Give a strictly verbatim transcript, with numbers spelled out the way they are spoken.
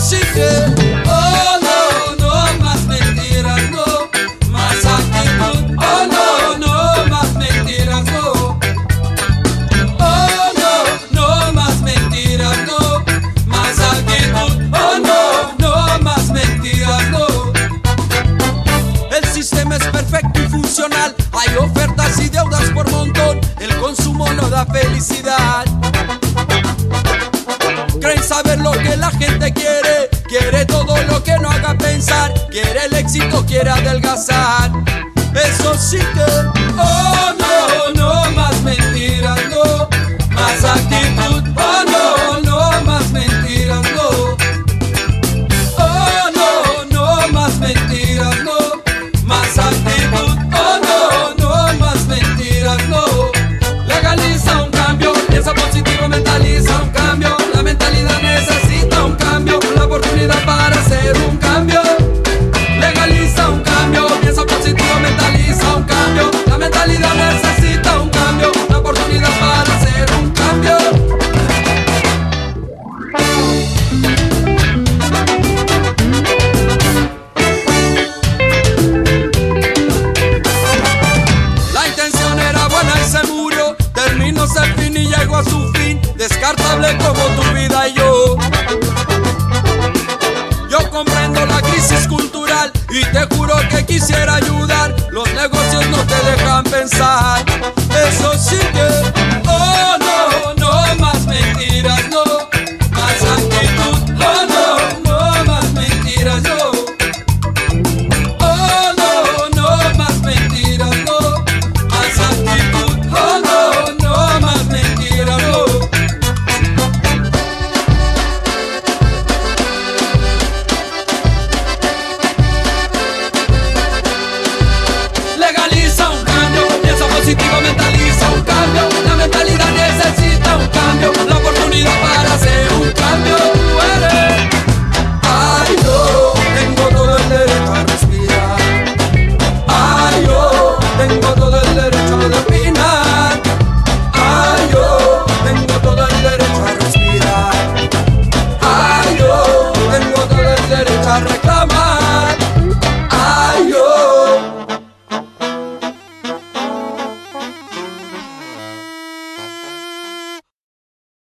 sí que, oh no, no más mentiras, no, más actitud, oh no, no más mentiras, no, oh no, no más mentiras, no, más actitud, oh no, no más mentiras, no. El sistema es perfecto y funcional, hay ofertas y deudas por montón, el consumo no da felicidad. Creen saber lo que la gente quiere, quiere todo lo que no haga pensar, quiere el éxito, quiere adelgazar. Eso sí que, oh no, no más mentiras, no, más actitud, oh no, no más mentiras, no, oh no, no más mentiras, no, más actitud, oh no, no más mentiras, no. Legaliza un cambio, piensa positivo, mentaliza un cambio. La mentalidad necesita un cambio, una oportunidad para hacer un cambio. Legaliza un cambio, piensa positivo, mentaliza un cambio. La mentalidad necesita un cambio, una oportunidad para hacer un cambio. La intención era buena y se murió, terminó el fin y llegó a su fin, descartable como tu vida y yo. Yo comprendo la crisis cultural y te juro que quisiera ayudar, los negocios no te dejan pensar. Eso sí que